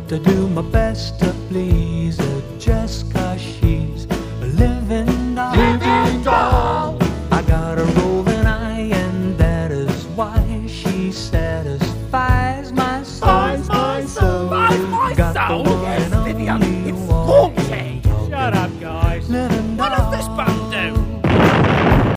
to do my best to please her just 'cause she's a living doll. Living doll. I got a roving eye, and that is why she satisfies my soul. My soul. Got the one